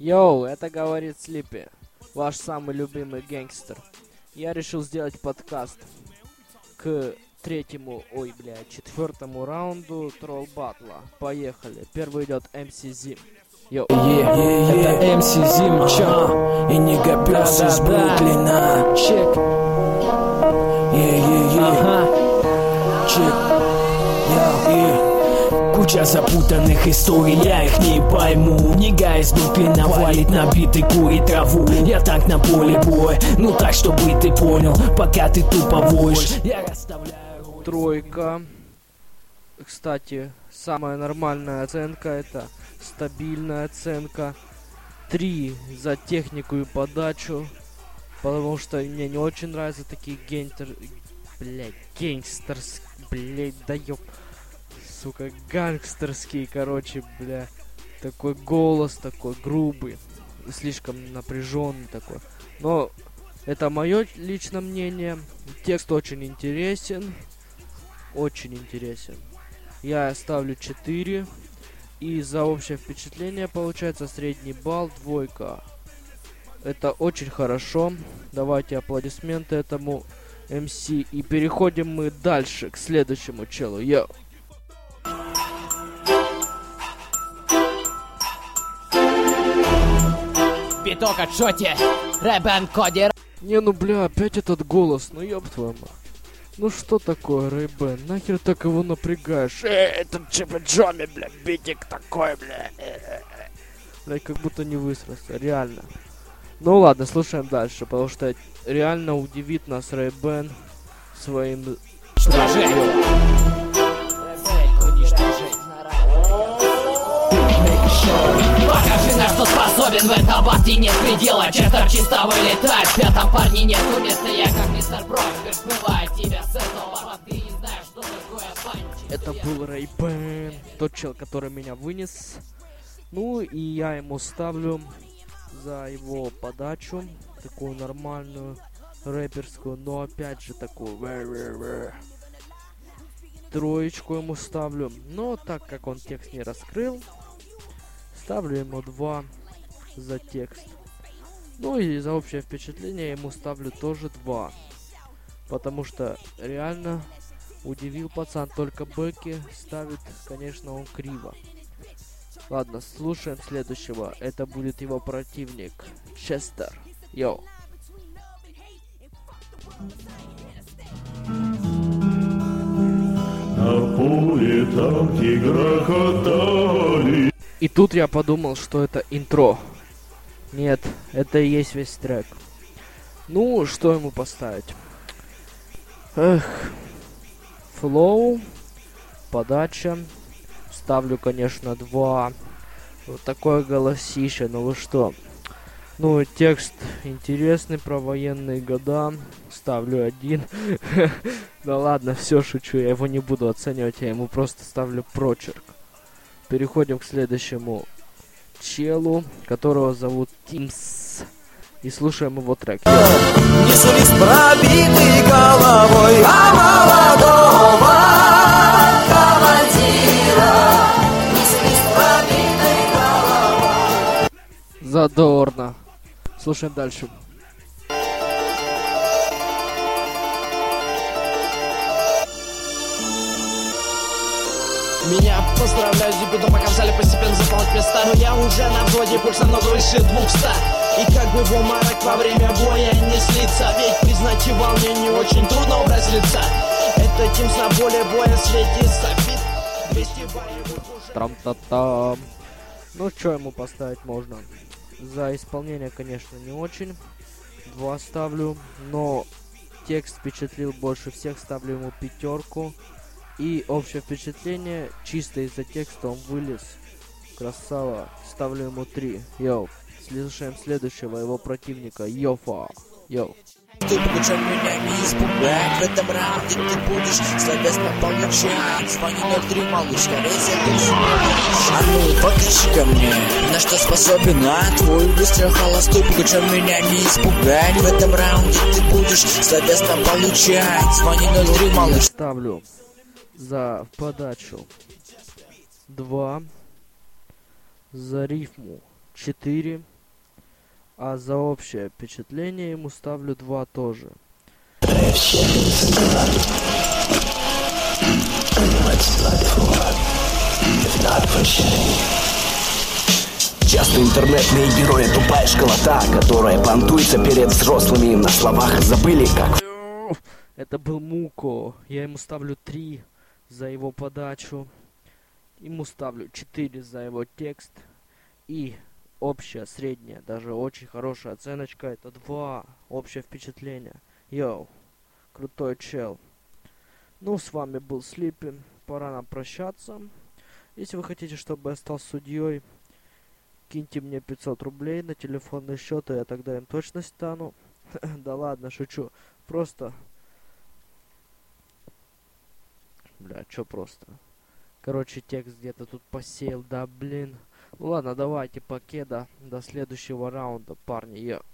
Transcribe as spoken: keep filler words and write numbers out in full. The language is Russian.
Йоу, это говорит Слипи, ваш самый любимый гэнгстер. Я решил сделать подкаст к третьему, ой, бля, четвертому раунду тролл батла. Поехали. Первый идет эм си Zim. Йоу. Yeah, yeah, yeah. Это эм си Zim, чё? И Нига Пёс из Бруклина. Чек. Yeah, yeah, yeah. Ага. Чек. Yeah, yeah. Куча запутанных историй, я их не пойму. Нига из Бруклина валит на биты, курит траву. Я так на поле боя, ну так, чтобы ты понял. Пока ты тупо воешь, я расставляю... Тройка. Кстати, самая нормальная оценка — это стабильная оценка. Три за технику и подачу. Потому что мне не очень нравятся такие гейнтер... Блять, гейнгстерс... Блять, да ёп... Сука, гангстерский, короче, бля. Такой голос, такой грубый. Слишком напряженный такой. Но это мое личное мнение. Текст очень интересен. Очень интересен. Я ставлю четыре. И за общее впечатление получается средний балл двойка. Это очень хорошо. Давайте аплодисменты этому эм си. И переходим мы дальше к следующему челу. Йоу. Биток от шоти, Рэйбэн Коди. Не, ну бля, опять этот голос, ну ёб твою мать. Ну что такое, Рэйбэн? Нахер так его напрягаешь? Э, это Чипи Джоми, бля, битик такой, бля. Бля, как будто не высрался, реально. Ну ладно, слушаем дальше, потому что реально удивит нас Рэйбэн своим... Покажи, на что способен в этом бате, нет предела. Честер чисто вылетает, в пятом парне нет уместно. Я как мистер Проспер, смываю тебя с этого. Ты не знаешь, что такое панч. Это был Рэйбэн, тот чел, который меня вынес. Ну и я ему ставлю за его подачу, такую нормальную, рэперскую, но опять же такую троечку ему ставлю. Но так как он текст не раскрыл, ставлю ему два за текст. Ну и за общее впечатление ему ставлю тоже два. Потому что реально удивил пацан. Только бэки ставит, конечно, он криво. Ладно, слушаем следующего. Это будет его противник Честер. Йоу. На поле танки грохотали. И тут я подумал, что это интро. Нет, это и есть весь трек. Ну, что ему поставить? Эх. Флоу. Подача. Ставлю, конечно, два. Вот такое голосище, ну вы что? Ну, текст интересный про военные года. Ставлю один. Да ладно, все шучу, я его не буду оценивать, я ему просто ставлю прочерк. Переходим к следующему челу, которого зовут Тимс. И слушаем его трек. Несу лист пробитый головой, а молодого командира. Несу лист пробитой головой. Задорно. Слушаем дальше. Меня поздравляют, дебютом показали постепенно заполнить места. Но я уже на взводе, пульс намного выше двухсот. И как бы в обморок во время боя не слиться. Ведь признать и волнение очень трудно убрать с лица. Это Тимс на поле боя светится. двести боевых уже. Трам-та-там. Ну, что ему поставить можно? За исполнение, конечно, не очень. Два ставлю. Но текст впечатлил больше всех. Ставлю ему пятерку. И общее впечатление, чисто из-за текста он вылез. Красава. Ставлю ему три. Йоу. Слушаем следующего, его противника. Йофа. Йоу. Ты покажи меня, не испугать. В этом раунде ты будешь словесно получать. Звони ноль три, малыш, скорее задыши. А ну, покажи ко мне, на что способен, а твой выстрел холостой. Покажи меня, не испугать. В этом раунде ты будешь словесно получать. Звони ноль три, малыш. Ставлю за подачу два, за рифму четыре, А за общее впечатление ему ставлю два тоже. Часто интернетные герои тупая школота, которая понтуется перед взрослыми, на словах забыли как. Это был Муко. Я ему ставлю три за его подачу. Ему ставлю четыре за его текст. И общая, средняя, даже очень хорошая оценочка, это два. Общее впечатление. Йоу, крутой чел. Ну, с вами был Слипин. Пора нам прощаться. Если вы хотите, чтобы я стал судьей, киньте мне пятьсот рублей на телефонный счет, и я тогда им точно стану. Да ладно, шучу. Просто... Бля, чё просто? Короче, текст где-то тут посеял, да блин. Ну ладно, давайте покеда. До следующего раунда, парни. Я...